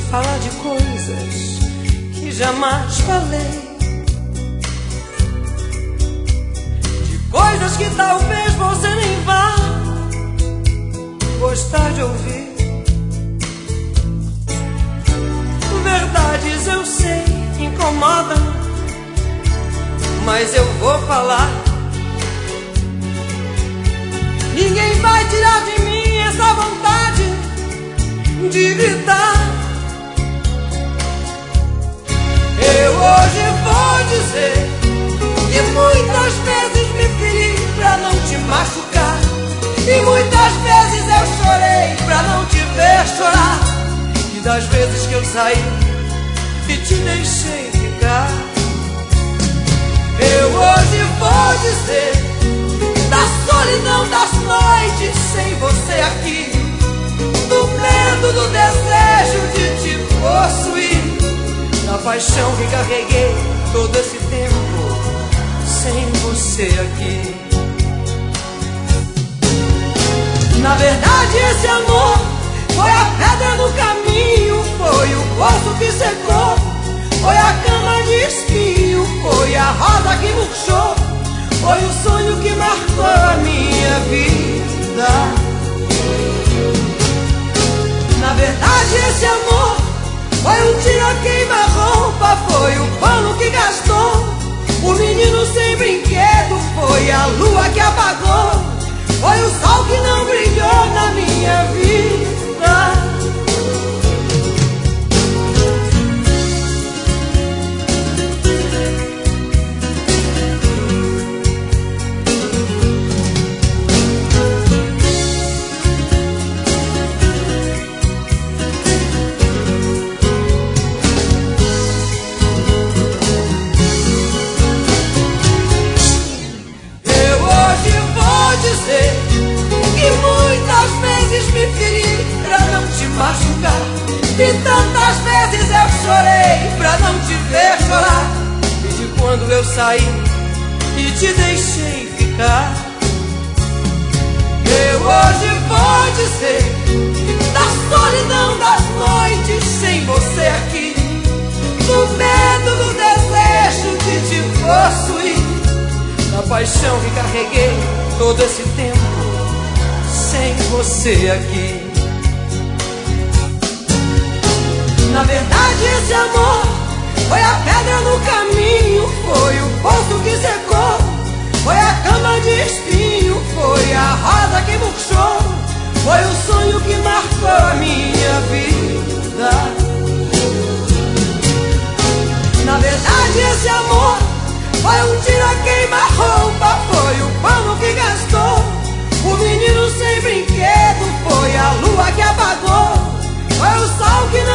falar de coisas que jamais falei, de coisas que talvez você nem vá gostar de ouvir. Verdades eu sei, incomodam, mas eu vou falar. Ninguém vai tirar de mim essa vontade de gritar. Eu hoje vou dizer que muitas vezes me feri pra não te machucar, e muitas vezes eu chorei pra não te ver chorar, e das vezes que eu saí e te deixei ficar. Eu hoje vou dizer da solidão das noites sem você aqui, do medo, do desejo de te possuir, da paixão que carreguei todo esse tempo sem você aqui. Na verdade esse amor foi a pedra no caminho, foi o poço que secou, foi a cama de espinho, foi a rosa que murchou, foi o sonho que marcou a minha vida. Na verdade esse amor foi um tiro queima-roupa, foi o pano que gastou, o menino sem brinquedo, foi a lua que apagou, foi o sol que não brilhou na minha vida. Machucar, e tantas vezes eu chorei pra não te ver chorar, e de quando eu saí e te deixei ficar. Eu hoje vou dizer da solidão das noites sem você aqui, do medo, do desejo de te possuir, da paixão que carreguei todo esse tempo sem você aqui. Na verdade esse amor foi a pedra no caminho, foi o poço que secou, foi a cama de espinho, foi a rosa que murchou, foi o sonho que marcou a minha vida. Na verdade esse amor foi um tiro a queima-roupa, foi o pano que gastou, o menino sem brinquedo, foi a lua que apagou, foi o sol que não